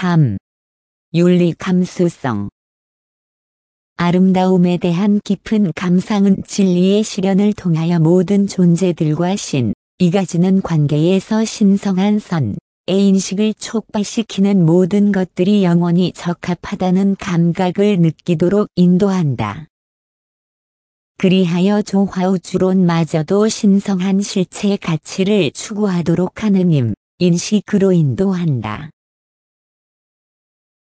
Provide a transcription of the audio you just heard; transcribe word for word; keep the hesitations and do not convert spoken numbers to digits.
감, 윤리 감수성. 아름다움에 대한 깊은 감상은 진리의 실현을 통하여 모든 존재들과 신, 이 가지는 관계에서 신성한 선, 의 인식을 촉발시키는 모든 것들이 영원히 적합하다는 감각을 느끼도록 인도한다. 그리하여 조화우주론마저도 신성한 실체의 가치를 추구하도록 하는 임, 인식으로 인도한다.